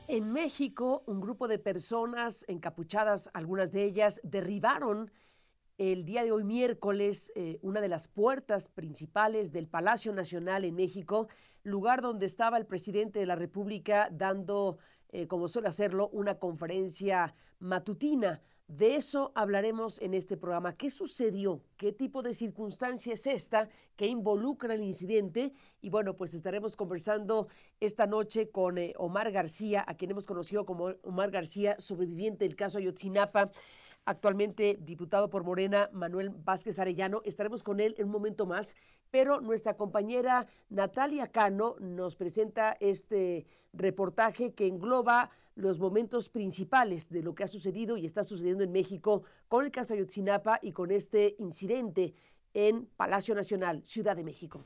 En México, un grupo de personas encapuchadas, algunas de ellas, derribaron el día de hoy miércoles una de las puertas principales del Palacio Nacional en México, lugar donde estaba el presidente de la República dando, como suele hacerlo, una conferencia matutina. De eso hablaremos en este programa. ¿Qué sucedió? ¿Qué tipo de circunstancia es esta que involucra el incidente? Y bueno, pues estaremos conversando esta noche con Omar García, a quien hemos conocido como Omar García, sobreviviente del caso Ayotzinapa, actualmente diputado por Morena, Manuel Vázquez Arellano. Estaremos con él en un momento más, pero nuestra compañera Natalia Cano nos presenta este reportaje que engloba los momentos principales de lo que ha sucedido y está sucediendo en México con el caso Ayotzinapa y con este incidente en Palacio Nacional, Ciudad de México.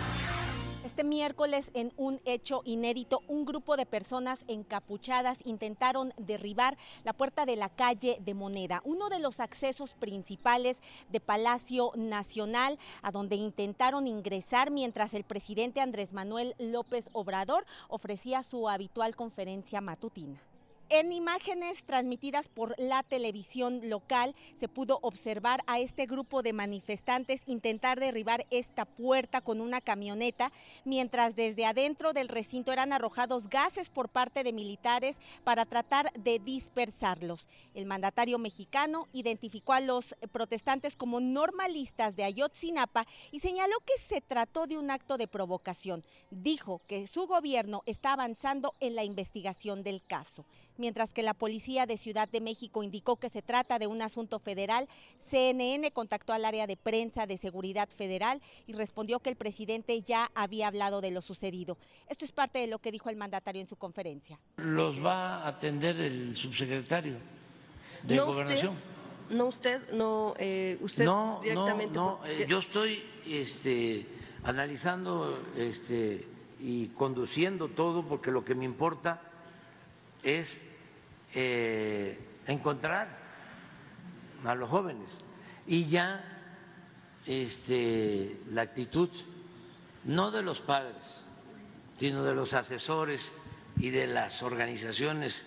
Este miércoles, en un hecho inédito, un grupo de personas encapuchadas intentaron derribar la puerta de la calle de Moneda, uno de los accesos principales de Palacio Nacional, a donde intentaron ingresar mientras el presidente Andrés Manuel López Obrador ofrecía su habitual conferencia matutina. En imágenes transmitidas por la televisión local se pudo observar a este grupo de manifestantes intentar derribar esta puerta con una camioneta, mientras desde adentro del recinto eran arrojados gases por parte de militares para tratar de dispersarlos. El mandatario mexicano identificó a los protestantes como normalistas de Ayotzinapa y señaló que se trató de un acto de provocación. Dijo que su gobierno está avanzando en la investigación del caso. Mientras que la policía de Ciudad de México indicó que se trata de un asunto federal, CNN contactó al área de prensa de Seguridad Federal y respondió que el presidente ya había hablado de lo sucedido. Esto es parte de lo que dijo el mandatario en su conferencia. Los va a atender el subsecretario de Gobernación. Usted directamente. Yo estoy analizando y conduciendo todo porque lo que me importa es encontrar a los jóvenes y ya la actitud no de los padres, sino de los asesores y de las organizaciones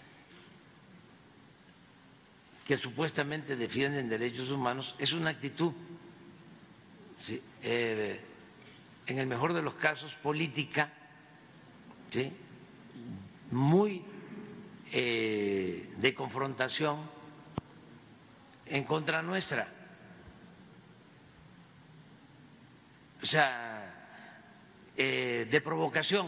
que supuestamente defienden derechos humanos es una actitud, ¿sí? En el mejor de los casos política, ¿sí? Muy de confrontación en contra nuestra. O sea, de provocación.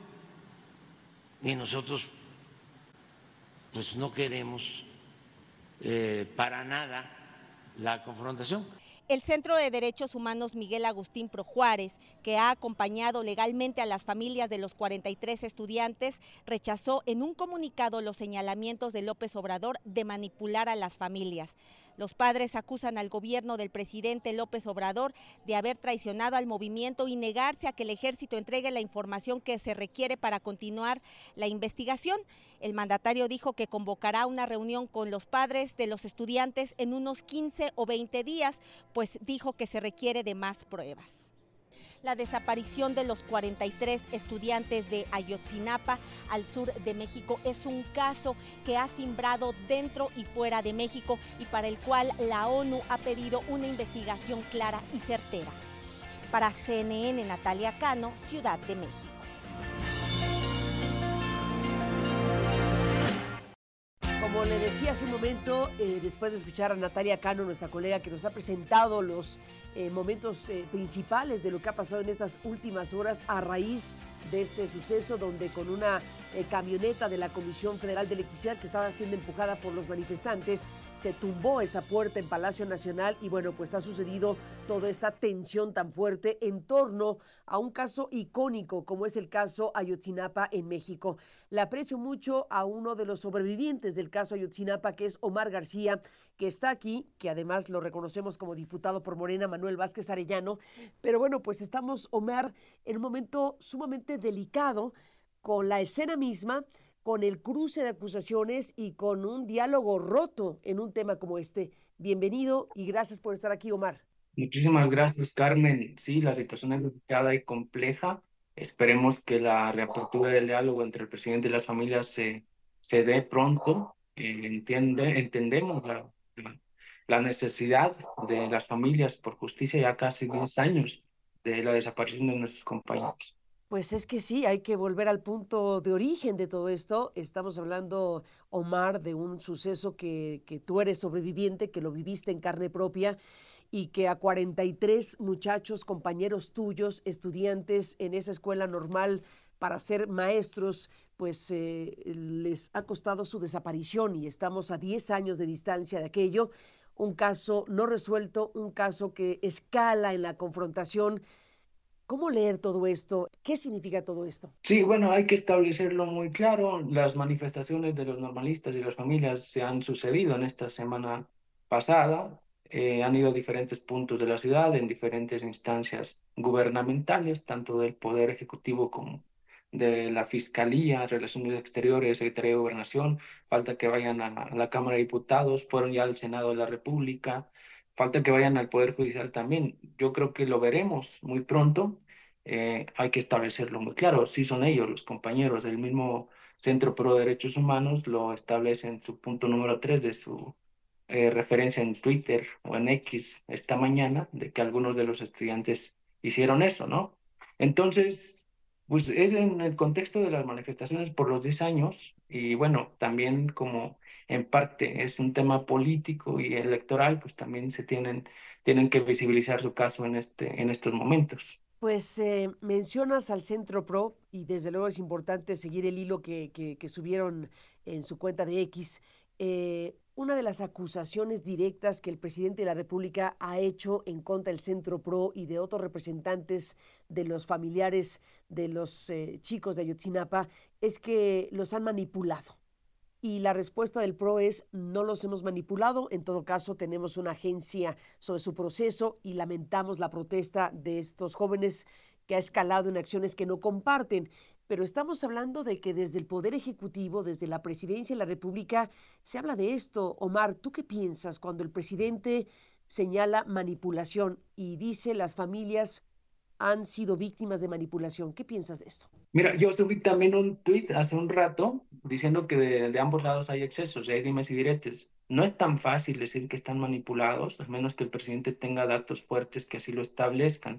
Y nosotros pues no queremos para nada la confrontación. El Centro de Derechos Humanos Miguel Agustín Pro Juárez, que ha acompañado legalmente a las familias de los 43 estudiantes, rechazó en un comunicado los señalamientos de López Obrador de manipular a las familias. Los padres acusan al gobierno del presidente López Obrador de haber traicionado al movimiento y negarse a que el ejército entregue la información que se requiere para continuar la investigación. El mandatario dijo que convocará una reunión con los padres de los estudiantes en unos 15 o 20 días, pues dijo que se requiere de más pruebas. La desaparición de los 43 estudiantes de Ayotzinapa al sur de México es un caso que ha simbrado dentro y fuera de México y para el cual la ONU ha pedido una investigación clara y certera. Para CNN, Natalia Cano, Ciudad de México. Como le decía hace un momento, después de escuchar a Natalia Cano, nuestra colega que nos ha presentado los momentos principales de lo que ha pasado en estas últimas horas a raíz de este suceso, donde con una camioneta de la Comisión Federal de Electricidad que estaba siendo empujada por los manifestantes, se tumbó esa puerta en Palacio Nacional y bueno, pues ha sucedido toda esta tensión tan fuerte en torno a un caso icónico como es el caso Ayotzinapa en México. Le aprecio mucho a uno de los sobrevivientes del caso Ayotzinapa, que es Omar García, que está aquí, que además lo reconocemos como diputado por Morena, Manuel Vázquez Arellano. Pero bueno, pues estamos, Omar, en un momento sumamente delicado con la escena misma, con el cruce de acusaciones y con un diálogo roto en un tema como este. Bienvenido y gracias por estar aquí, Omar. Muchísimas gracias, Carmen. Sí, la situación es delicada y compleja. Esperemos que la reapertura del diálogo entre el presidente y las familias se dé pronto. Entendemos la necesidad de las familias por justicia, ya casi 10 años de la desaparición de nuestros compañeros. Pues es que sí, hay que volver al punto de origen de todo esto. Estamos hablando, Omar, de un suceso que tú eres sobreviviente, que lo viviste en carne propia y que a 43 muchachos, compañeros tuyos, estudiantes en esa escuela normal para ser maestros, pues les ha costado su desaparición y estamos a 10 años de distancia de aquello. Un caso no resuelto, un caso que escala en la confrontación. ¿Cómo leer todo esto? ¿Qué significa todo esto? Sí, bueno, hay que establecerlo muy claro. Las manifestaciones de los normalistas y las familias se han sucedido en esta semana pasada. Han ido a diferentes puntos de la ciudad, en diferentes instancias gubernamentales, tanto del Poder Ejecutivo como de la Fiscalía, Relaciones Exteriores, Secretaría de Gobernación. Falta que vayan a la Cámara de Diputados, fueron ya al Senado de la República. Falta que vayan al Poder Judicial también. Yo creo que lo veremos muy pronto. Hay que establecerlo muy claro. Sí son ellos, los compañeros del mismo Centro Pro Derechos Humanos, lo establece en su punto número 3 de su referencia en Twitter o en X esta mañana, de que algunos de los estudiantes hicieron eso, ¿no? Entonces, pues es en el contexto de las manifestaciones por los 10 años y bueno, también como en parte es un tema político y electoral, pues también tienen que visibilizar su caso en estos momentos. Pues mencionas al Centro Pro y desde luego es importante seguir el hilo que subieron en su cuenta de X. Una de las acusaciones directas que el presidente de la República ha hecho en contra del Centro Pro y de otros representantes de los familiares de los chicos de Ayotzinapa es que los han manipulado. Y la respuesta del PRO es: no los hemos manipulado, en todo caso tenemos una agencia sobre su proceso y lamentamos la protesta de estos jóvenes que ha escalado en acciones que no comparten. Pero estamos hablando de que desde el Poder Ejecutivo, desde la Presidencia de la República, se habla de esto. Omar, ¿tú qué piensas cuando el presidente señala manipulación y dice las familias han sido víctimas de manipulación? ¿Qué piensas de esto? Mira, yo subí también un tweet hace un rato diciendo que de ambos lados hay excesos, hay dimes y diretes. No es tan fácil decir que están manipulados, a menos que el presidente tenga datos fuertes que así lo establezcan.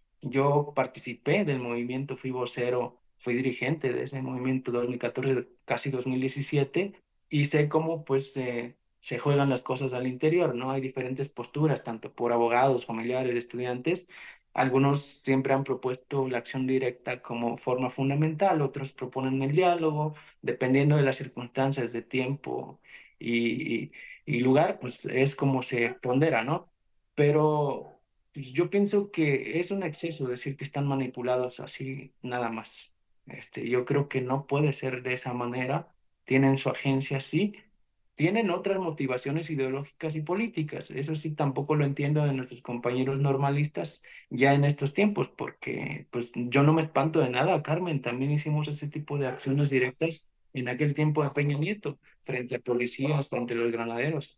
Yo participé del movimiento, fui vocero, fui dirigente de ese movimiento 2014, casi 2017, y sé cómo pues se juegan las cosas al interior, ¿no? Hay diferentes posturas, tanto por abogados, familiares, estudiantes. Algunos siempre han propuesto la acción directa como forma fundamental, otros proponen el diálogo, dependiendo de las circunstancias de tiempo y, y lugar, pues es como se pondera, ¿no? Pero pues yo pienso que es un exceso decir que están manipulados así nada más. Yo creo que no puede ser de esa manera. Tienen su agencia, sí. Tienen otras motivaciones ideológicas y políticas. Eso sí, tampoco lo entiendo de nuestros compañeros normalistas ya en estos tiempos, porque pues yo no me espanto de nada, Carmen. También hicimos ese tipo de acciones directas en aquel tiempo de Peña Nieto, frente a policías, frente a los granaderos.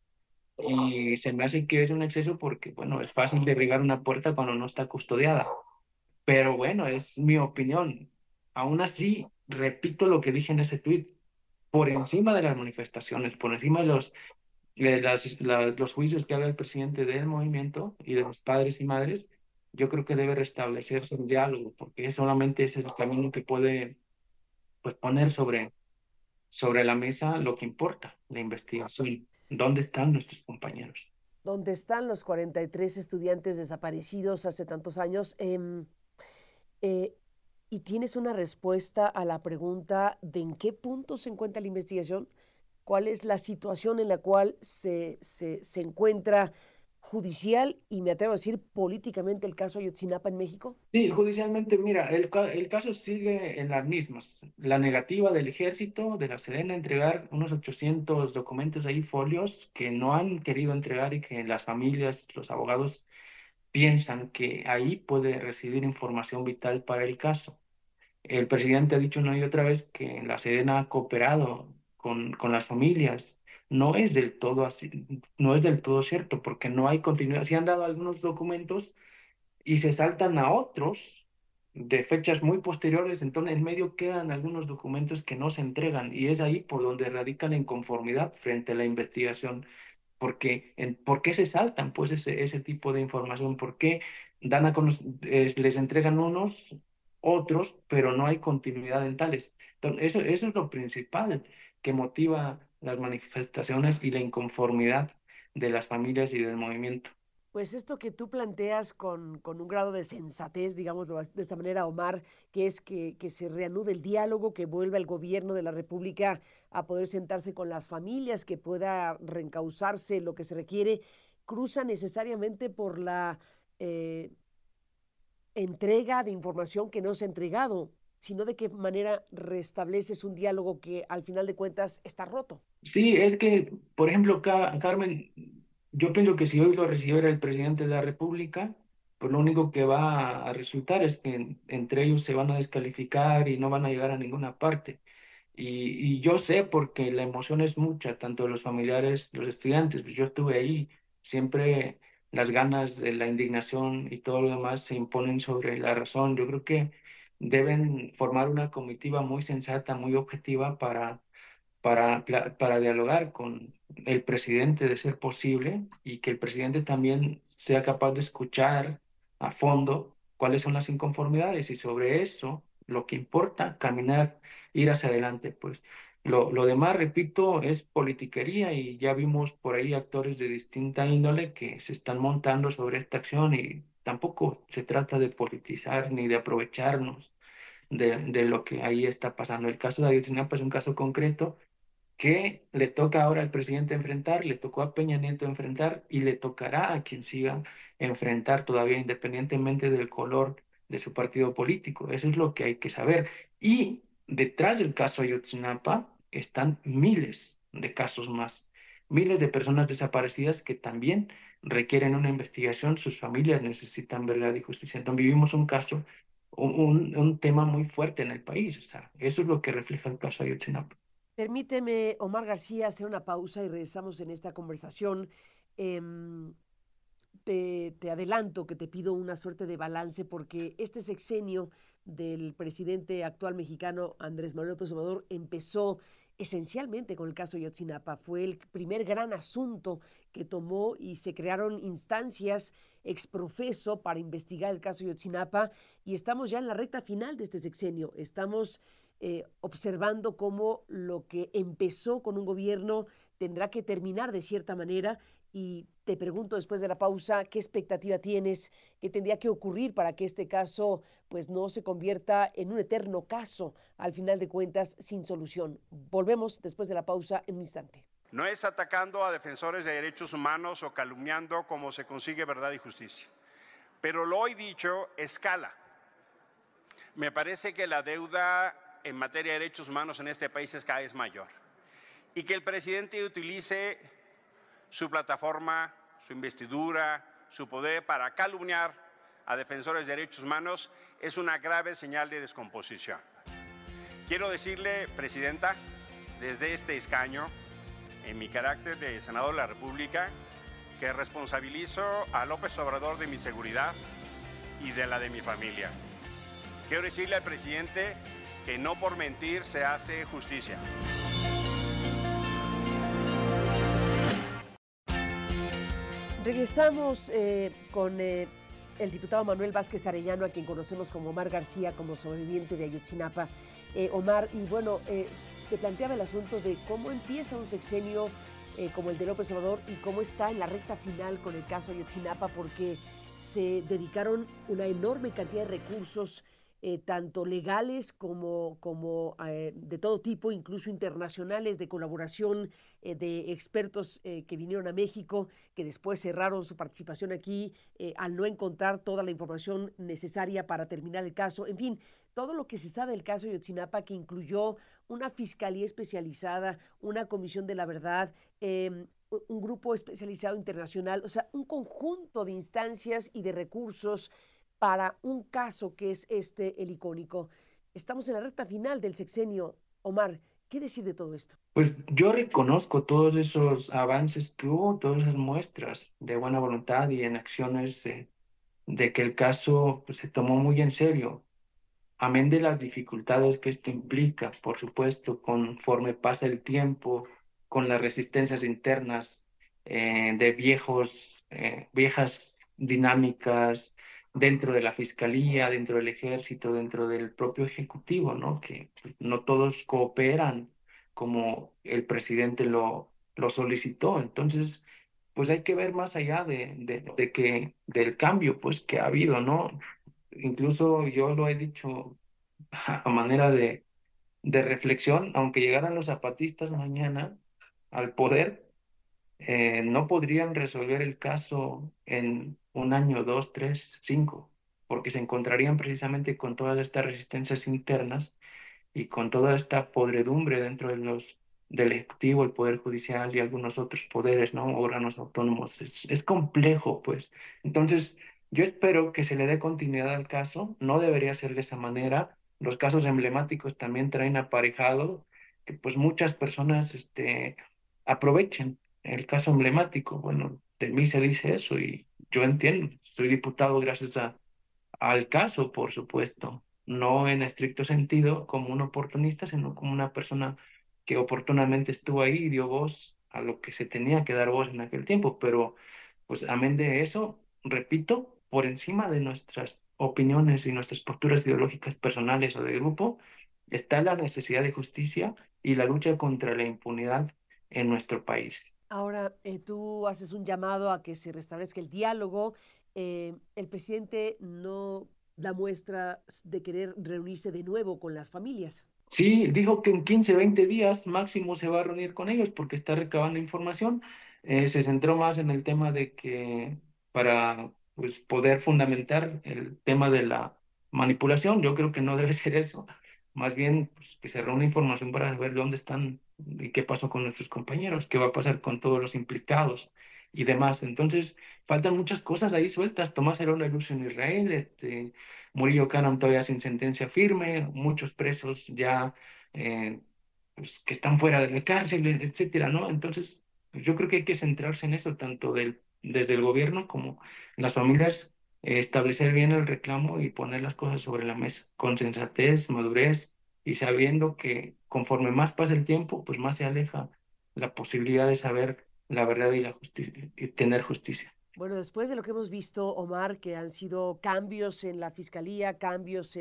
Y se me hace que es un exceso porque, bueno, es fácil derribar una puerta cuando no está custodiada. Pero bueno, es mi opinión. Aún así, repito lo que dije en ese tuit. Por encima de las manifestaciones, por encima de los juicios que haga el presidente del movimiento y de los padres y madres, yo creo que debe restablecerse el diálogo, porque solamente ese es el camino que puede pues, poner sobre la mesa lo que importa, la investigación. ¿Dónde están nuestros compañeros? ¿Dónde están los 43 estudiantes desaparecidos hace tantos años? Eh, ¿Y tienes una respuesta a la pregunta de en qué punto se encuentra la investigación? ¿Cuál es la situación en la cual se encuentra judicial y me atrevo a decir políticamente el caso Ayotzinapa en México? Sí, judicialmente, mira, el caso sigue en las mismas. La negativa del ejército, de la Sedena, a entregar unos 800 documentos ahí, folios, que no han querido entregar y que las familias, los abogados piensan que ahí puede recibir información vital para el caso. El presidente ha dicho una y otra vez que la Sedena ha cooperado con las familias. No es del todo así, no es del todo cierto, porque no hay continuidad. Se han dado algunos documentos y se saltan a otros de fechas muy posteriores, entonces en medio quedan algunos documentos que no se entregan y es ahí por donde radica la inconformidad frente a la investigación. Porque, ¿por qué se saltan pues ese tipo de información? ¿Por qué les entregan unos, otros, pero no hay continuidad en tales? Entonces, eso es lo principal que motiva las manifestaciones y la inconformidad de las familias y del movimiento. Pues esto que tú planteas con un grado de sensatez, digámoslo de esta manera, Omar, que es que se reanude el diálogo, que vuelva el gobierno de la República a poder sentarse con las familias, que pueda reencauzarse lo que se requiere, cruza necesariamente por la eh, entrega de información que no se ha entregado, sino de qué manera restableces un diálogo que al final de cuentas está roto. Sí, es que, por ejemplo, Carmen, yo pienso que si hoy lo recibiera el presidente de la República, pues lo único que va a resultar es que entre ellos se van a descalificar y no van a llegar a ninguna parte. Y yo sé porque la emoción es mucha, tanto de los familiares, los estudiantes, pues yo estuve ahí, siempre las ganas, de la indignación y todo lo demás se imponen sobre la razón. Yo creo que deben formar una comitiva muy sensata, muy objetiva para dialogar con el presidente de ser posible y que el presidente también sea capaz de escuchar a fondo cuáles son las inconformidades y sobre eso lo que importa, caminar, ir hacia adelante. Pues lo demás, repito, es politiquería y ya vimos por ahí actores de distinta índole que se están montando sobre esta acción y tampoco se trata de politizar ni de aprovecharnos de lo que ahí está pasando. El caso de Ayotzinapa es un caso concreto que le toca ahora al presidente enfrentar, le tocó a Peña Nieto enfrentar y le tocará a quien siga enfrentar todavía independientemente del color de su partido político. Eso es lo que hay que saber. Y detrás del caso Ayotzinapa están miles de casos más, miles de personas desaparecidas que también requieren una investigación, sus familias necesitan verdad y justicia. Entonces vivimos un caso, un tema muy fuerte en el país. O sea, eso es lo que refleja el caso Ayotzinapa. Permíteme, Omar García, hacer una pausa y regresamos en esta conversación. Em, te adelanto que te pido una suerte de balance porque este sexenio del presidente actual mexicano Andrés Manuel López Obrador empezó esencialmente con el caso Yotzinapa. Fue el primer gran asunto que tomó y se crearon instancias exprofeso para investigar el caso Yotzinapa y estamos ya en la recta final de este sexenio. Estamos observando cómo lo que empezó con un gobierno tendrá que terminar de cierta manera y te pregunto después de la pausa, ¿qué expectativa tienes? ¿Qué tendría que ocurrir para que este caso pues no se convierta en un eterno caso, al final de cuentas, sin solución? Volvemos después de la pausa en un instante. No es atacando a defensores de derechos humanos o calumniando como se consigue verdad y justicia. Pero lo hoy dicho escala. Me parece que la deuda en materia de derechos humanos en este país es cada vez mayor. Y que el presidente utilice su plataforma, su investidura, su poder para calumniar a defensores de derechos humanos es una grave señal de descomposición. Quiero decirle, Presidenta, desde este escaño, en mi carácter de senador de la República, que responsabilizo a López Obrador de mi seguridad y de la de mi familia. Quiero decirle al presidente que no por mentir se hace justicia. Regresamos con el diputado Manuel Vázquez Arellano, a quien conocemos como Omar García, como sobreviviente de Ayotzinapa. Omar, y bueno, te planteaba el asunto de cómo empieza un sexenio como el de López Obrador y cómo está en la recta final con el caso Ayotzinapa, porque se dedicaron una enorme cantidad de recursos, tanto legales como de todo tipo, incluso internacionales, de colaboración de expertos que vinieron a México, que después cerraron su participación aquí al no encontrar toda la información necesaria para terminar el caso. En fin, todo lo que se sabe del caso Ayotzinapa, que incluyó una fiscalía especializada, una comisión de la verdad, un grupo especializado internacional, o sea, un conjunto de instancias y de recursos para un caso que es el icónico. Estamos en la recta final del sexenio. Omar, ¿qué decir de todo esto? Pues yo reconozco todos esos avances que hubo, todas esas muestras de buena voluntad y en acciones de que el caso pues, se tomó muy en serio. amén de las dificultades que esto implica, por supuesto, conforme pasa el tiempo, con las resistencias internas de viejas dinámicas dentro de la fiscalía, dentro del ejército, dentro del propio ejecutivo, ¿no? Que pues, no todos cooperan como el presidente lo solicitó. Entonces, pues hay que ver más allá del cambio pues que ha habido, ¿no? Incluso yo lo he dicho a manera de reflexión, aunque llegaran los zapatistas mañana al poder, no podrían resolver el caso en un año, dos, tres, cinco, porque se encontrarían precisamente con todas estas resistencias internas y con toda esta podredumbre dentro del Ejecutivo, el Poder Judicial y algunos otros poderes, ¿no? Órganos autónomos. Es complejo, pues. Entonces, yo espero que se le dé continuidad al caso. No debería ser de esa manera. Los casos emblemáticos también traen aparejado que, pues, muchas personas, aprovechen el caso emblemático. Bueno, de mí se dice eso y yo entiendo. Soy diputado gracias al caso, por supuesto, no en estricto sentido como un oportunista, sino como una persona que oportunamente estuvo ahí y dio voz a lo que se tenía que dar voz en aquel tiempo. Pero, pues, amén de eso, repito, por encima de nuestras opiniones y nuestras posturas ideológicas personales o de grupo, está la necesidad de justicia y la lucha contra la impunidad en nuestro país. Ahora, tú haces un llamado a que se restablezca el diálogo. El presidente no da muestras de querer reunirse de nuevo con las familias. Sí, dijo que en 15, 20 días máximo se va a reunir con ellos porque está recabando información. Se centró más en el tema de que para pues, poder fundamentar el tema de la manipulación, yo creo que no debe ser eso. Más bien pues, que se reúna información para ver dónde están y qué pasó con nuestros compañeros, qué va a pasar con todos los implicados y demás. Entonces, faltan muchas cosas ahí sueltas. Tomás Herón la luz en Israel, Murillo Karam todavía sin sentencia firme, muchos presos ya eh, pues, que están fuera de la cárcel, etcétera, ¿no? Entonces, pues, yo creo que hay que centrarse en eso, tanto desde el gobierno como las familias, establecer bien el reclamo y poner las cosas sobre la mesa, con sensatez, madurez y sabiendo que conforme más pasa el tiempo, pues más se aleja la posibilidad de saber la verdad y la justicia y tener justicia. Bueno, después de lo que hemos visto, Omar, que han sido cambios en la fiscalía, cambios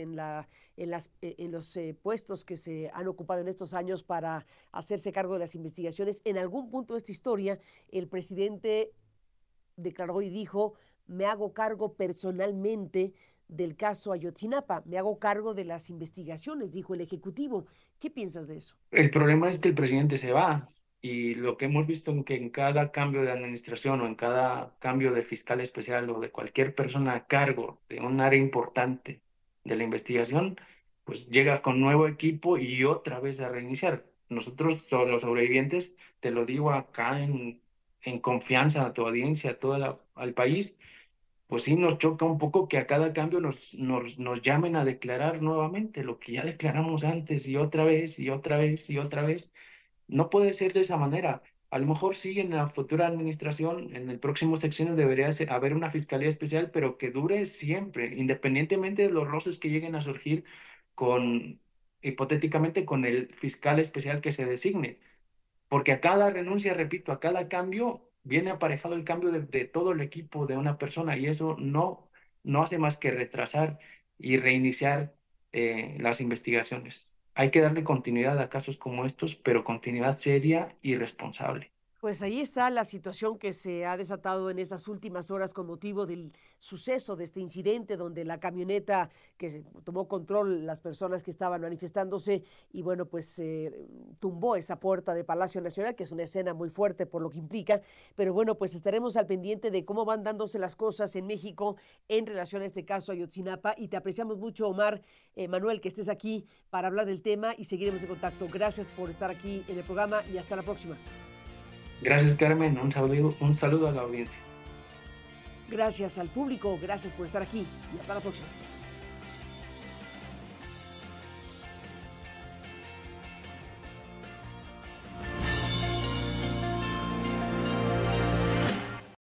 en los puestos que se han ocupado en estos años para hacerse cargo de las investigaciones, en algún punto de esta historia, el presidente declaró y dijo: me hago cargo personalmente del caso Ayotzinapa, me hago cargo de las investigaciones, dijo el Ejecutivo. ¿Qué piensas de eso? El problema es que el presidente se va y lo que hemos visto en que en cada cambio de administración o en cada cambio de fiscal especial o de cualquier persona a cargo de un área importante de la investigación, pues llega con nuevo equipo y otra vez a reiniciar. Nosotros, los sobrevivientes, te lo digo acá en confianza a tu audiencia, a al país, pues sí nos choca un poco que a cada cambio nos llamen a declarar nuevamente lo que ya declaramos antes y otra vez y otra vez y otra vez. No puede ser de esa manera. A lo mejor sí en la futura administración, en el próximo sexenio debería haber una fiscalía especial, pero que dure siempre, independientemente de los roces que lleguen a surgir hipotéticamente con el fiscal especial que se designe. Porque a cada renuncia, repito, a cada cambio, viene aparejado el cambio de todo el equipo de una persona y eso no hace más que retrasar y reiniciar las investigaciones. Hay que darle continuidad a casos como estos, pero continuidad seria y responsable. Pues ahí está la situación que se ha desatado en estas últimas horas con motivo del suceso de este incidente donde la camioneta que tomó control las personas que estaban manifestándose y bueno, pues tumbó esa puerta de Palacio Nacional, que es una escena muy fuerte por lo que implica, pero bueno, pues estaremos al pendiente de cómo van dándose las cosas en México en relación a este caso Ayotzinapa y te apreciamos mucho, Omar, Manuel, que estés aquí para hablar del tema y seguiremos en contacto. Gracias por estar aquí en el programa y hasta la próxima. Gracias, Carmen. Un saludo a la audiencia. Gracias al público, gracias por estar aquí y hasta la próxima.